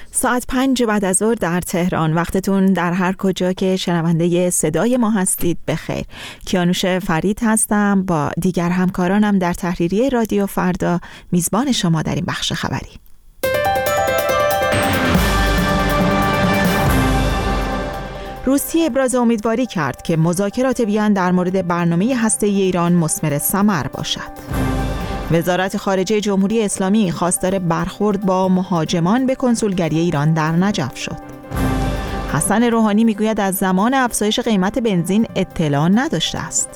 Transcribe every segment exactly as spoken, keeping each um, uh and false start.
ساعت پنج بعد از ظهر در تهران. وقتتون در هر کجا که شنونده صدای ما هستید بخیر. کیانوش فرید هستم، با دیگر همکارانم در تحریریه رادیو فردا میزبان شما در این بخش خبری. روسیه ابراز امیدواری کرد که مذاکرات وین در مورد برنامه هسته‌ای ایران مثمر ثمر باشد. وزارت خارجه جمهوری اسلامی خواستار برخورد با مهاجمان به کنسولگری ایران در نجف شد. حسن روحانی میگوید از زمان افزایش قیمت بنزین اطلاع نداشته است.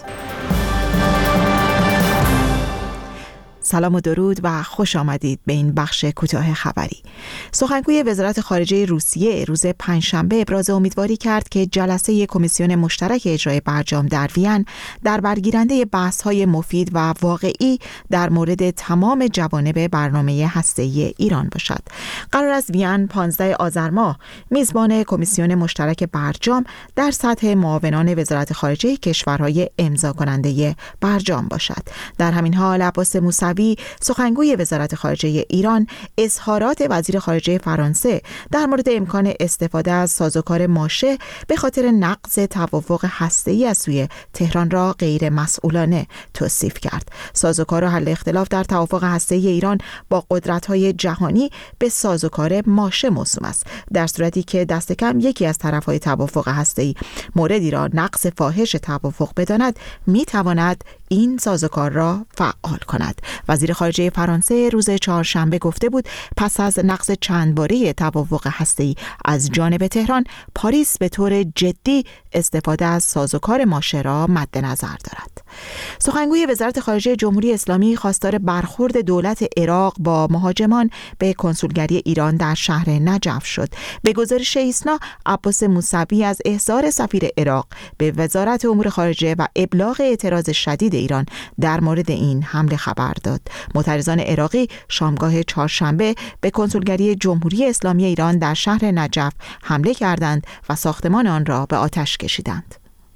سلام و درود و خوش آمدید به این بخش کوتاه خبری. سخنگوی وزارت خارجه روسیه روز پنجشنبه ابراز امیدواری کرد که جلسه کمیسیون مشترک اجرای برجام در وین در برگیرنده بحث‌های مفید و واقعی در مورد تمام جوانب برنامه هسته‌ای ایران باشد. قرار است وین پانزده آذر ماه میزبان کمیسیون مشترک برجام در سطح معاونان وزارت خارجه کشورهای امضا کننده برجام باشد. در همین حال عباس موسوی سخنگوی وزارت خارجه ایران اظهارات وزیر خارجه فرانسه در مورد امکان استفاده از سازوکار ماشه به خاطر نقض توافق هسته‌ای از سوی تهران را غیر مسئولانه توصیف کرد. سازوکار حل اختلاف در توافق هسته‌ای ایران با قدرت‌های جهانی به سازوکار ماشه موسوم است، در صورتی که دست کم یکی از طرف‌های توافق هسته‌ای موردی را نقض فاحش توافق بداند می‌تواند این سازوکار را فعال کند. وزیر خارجه فرانسه روز چهارشنبه گفته بود پس از نقض چند باره توافق هسته‌ای از جانب تهران، پاریس به طور جدی استفاده از سازوکار ماشه را مد نظر دارد. سخنگوی وزارت خارجه جمهوری اسلامی خواستار برخورد دولت عراق با مهاجمان به کنسولگری ایران در شهر نجف شد. به گزارش ایسنا، عباس موسوی از احضار سفیر عراق به وزارت امور خارجه و ابلاغ اعتراض شدید ایران در مورد این حمله خبر داد. معترضان عراقی شامگاه چهارشنبه به کنسولگری جمهوری اسلامی ایران در شهر نجف حمله کردند و ساختمان آن را به آتش کشیدند.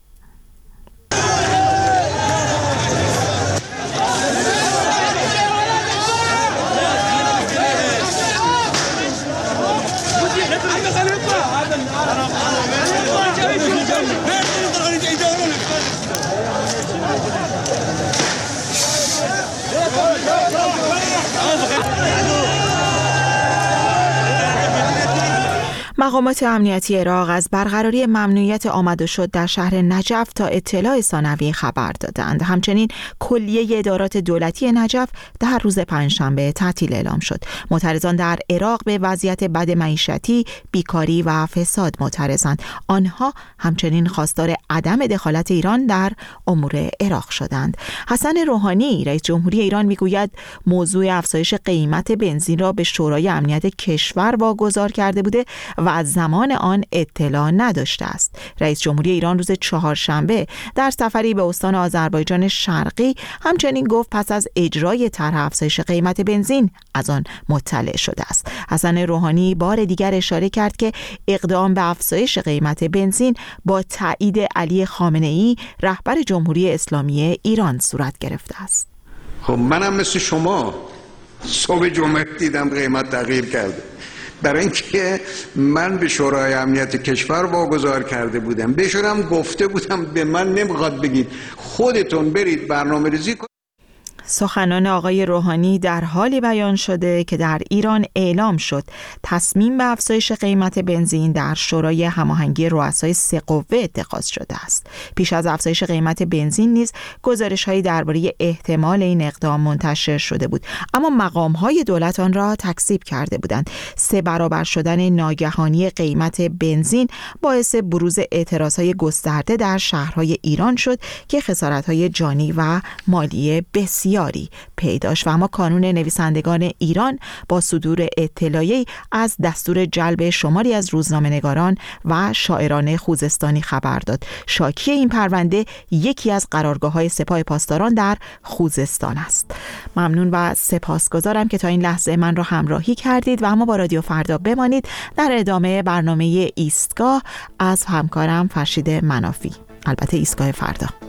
مقامات امنیتی عراق از برقراری ممنوعیت آمد و شد در شهر نجف تا اطلاع ثانوی خبر دادند. همچنین کلیه ادارات دولتی نجف در روز پنجشنبه تعطیل اعلام شد. معترضان در عراق به وضعیت بد معیشتی، بیکاری و فساد معترضند. آنها همچنین خواستار عدم دخالت ایران در امور عراق شدند. حسن روحانی رئیس جمهوری ایران میگوید موضوع افزایش قیمت بنزین را به شورای امنیت کشور واگذار کرده بوده و از زمان آن اطلاع نداشته است. رئیس جمهوری ایران روز چهارشنبه در سفری به استان آذربایجان شرقی همچنین گفت پس از اجرای طرح افزایش قیمت بنزین از آن مطلع شده است. حسن روحانی بار دیگر اشاره کرد که اقدام به افزایش قیمت بنزین با تایید علی خامنه‌ای رهبر جمهوری اسلامی ایران صورت گرفته است. خب منم مثل شما صبح جمعه دیدم قیمت تغییر کرده، برای اینکه من به شورای امنیت کشور واگذار کرده بودم، بهشونم گفته بودم به من نمیخواد بگید، خودتون برید برنامه ریزی کنید. سخنان آقای روحانی در حالی بیان شده که در ایران اعلام شد تصمیم به افزایش قیمت بنزین در شورای هماهنگی رؤسای سه قوه اتخاذ شده است. پیش از افزایش قیمت بنزین نیز گزارش‌هایی درباره احتمال این اقدام منتشر شده بود، اما مقام‌های دولت آن را تکذیب کرده بودند. سه برابر شدن ناگهانی قیمت بنزین باعث بروز اعتراض‌های گسترده در شهرهای ایران شد که خسارت‌های جانی و مالی بسیار یاری پیداش و اما کانون نویسندگان ایران با صدور اطلاعیه‌ای از دستور جلب شماری از روزنامه‌نگاران و شاعران خوزستانی خبر داد. شاکی این پرونده یکی از قرارگاه‌های سپاه پاسداران در خوزستان است. ممنون و سپاسگزارم که تا این لحظه من را همراهی کردید و اما با رادیو فردا بمانید. در ادامه برنامه ایستگاه از همکارم فرشید منافی، البته ایستگاه فردا.